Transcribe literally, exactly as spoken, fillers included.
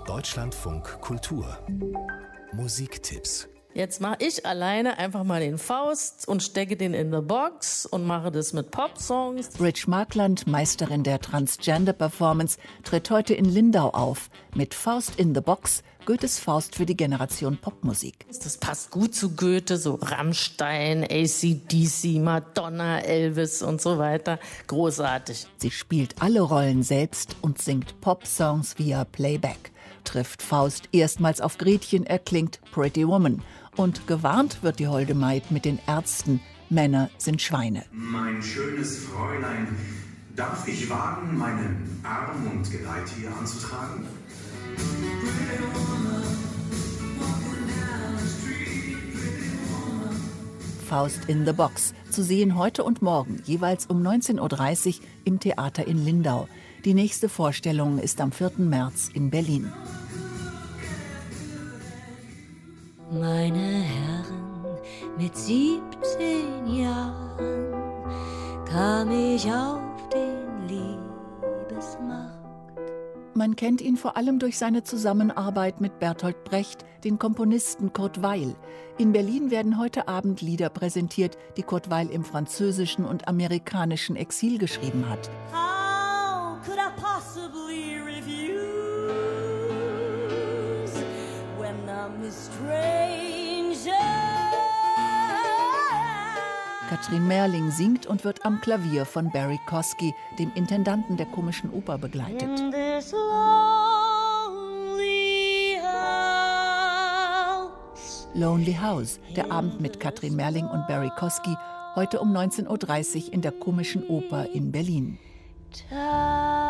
Deutschlandfunk Kultur Musiktipps. Jetzt mache ich alleine einfach mal den Faust und stecke den in the Box und mache das mit Popsongs. Bridge Markland, Meisterin der Transgender-Performance, tritt heute in Lindau auf mit Faust in the Box, Goethes Faust für die Generation Popmusik. Das passt gut zu Goethe, so Rammstein, A C D C, Madonna, Elvis und so weiter. Großartig. Sie spielt alle Rollen selbst und singt Popsongs via Playback. Trifft Faust erstmals auf Gretchen, erklingt Pretty Woman. Und gewarnt wird die holde Maid mit den Ärzten, Männer sind Schweine. Mein schönes Fräulein, darf ich wagen, meinen Arm und Geleit hier anzutragen? Faust in the Box, zu sehen heute und morgen, jeweils um neunzehn Uhr dreißig im Theater in Lindau. Die nächste Vorstellung ist am vierten März in Berlin. Meine Herren, mit siebzehn Jahren kam ich auf den Liebesmarkt. Man kennt ihn vor allem durch seine Zusammenarbeit mit Bertolt Brecht, den Komponisten Kurt Weill. In Berlin werden heute Abend Lieder präsentiert, die Kurt Weill im französischen und amerikanischen Exil geschrieben hat. How could I possibly refuse when I'm a stranger? Katrin Merling singt und wird am Klavier von Barry Kosky, dem Intendanten der Komischen Oper, begleitet. In this lonely house. Lonely House, der Abend mit Katrin Merling und Barry Kosky, heute um neunzehn Uhr dreißig in der Komischen Oper in Berlin. Time.